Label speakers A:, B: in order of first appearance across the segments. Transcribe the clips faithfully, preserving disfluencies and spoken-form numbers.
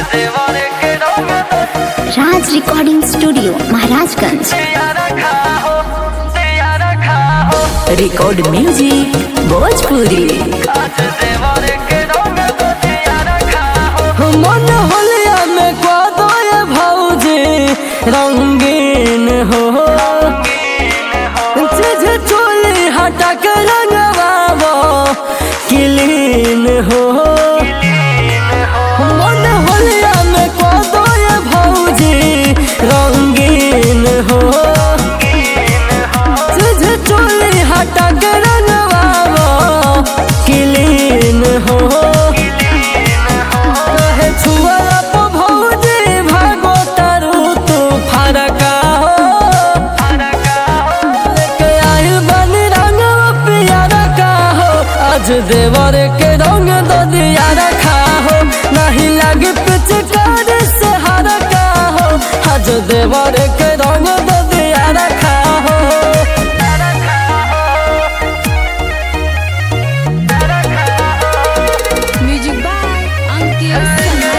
A: राज recording studio Maharajganj. Record music Bhojpuri.
B: मन होलिया में कदो ये भौजी रंगीन हो, चीज चोली हटा के रंगवावो क्लीन हो। मन होलिया में कदो ये भौजी रंगीन हो, चीज चोली हटा के रंगवावो क्लीन हो। आज देवर के रंग दो दिया रखा हो, नहीं लगे पिचकार से हर का हो। आज देवर के रंग दो दिया रखा हो।
A: Music by Ankit.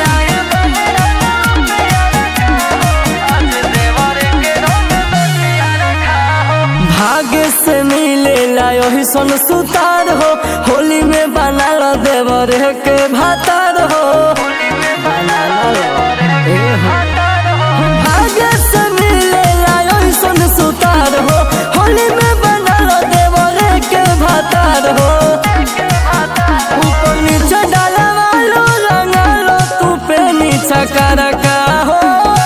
B: भाग्य से मिले लायो ही सन सुतार हो, होली में बना लो देवर के भातार हो। भाग्य से मिले लायो ही सन सुतार हो, होली में बना लो देवर के भातार हो। ऊपर नीचे डाला वालो रंगा लो तू पे नीचा कर का हो।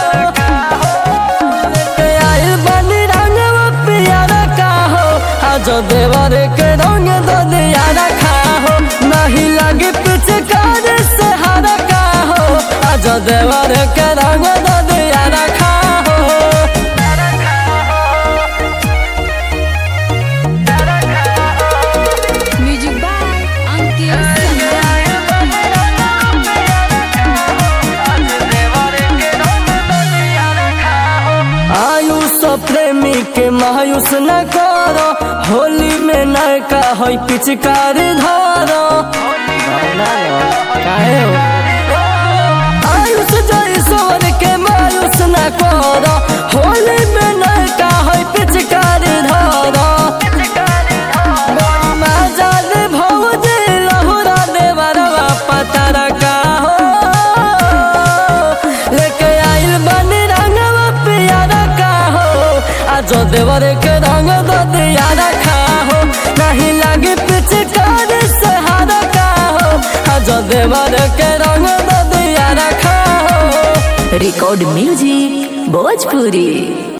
B: आज देवर के रंग दो दिया रखा हो, नहीं लगे पिचकार से हर का हो। आज देवर के रंग दो दिया रखा हो।
A: Music by Ankit.
B: आयुष प्रेमी के मायूस न करो, होली में नयका हो पिचकार धारो। आयुष जयसवर के मायूस न करो, होली में नयका हो पिचकार धारो। मजाल भौजी लहुरा देवरवा पतर का हो, लेके आइल बनी रंगवा पियर का हो। आज देवर के रंग दो दिया रखा हो, नहीं लगे पिचकार से हर का हो। आज देवर के रंग दो दिया रखा हो।
A: Record music Bhojpuri.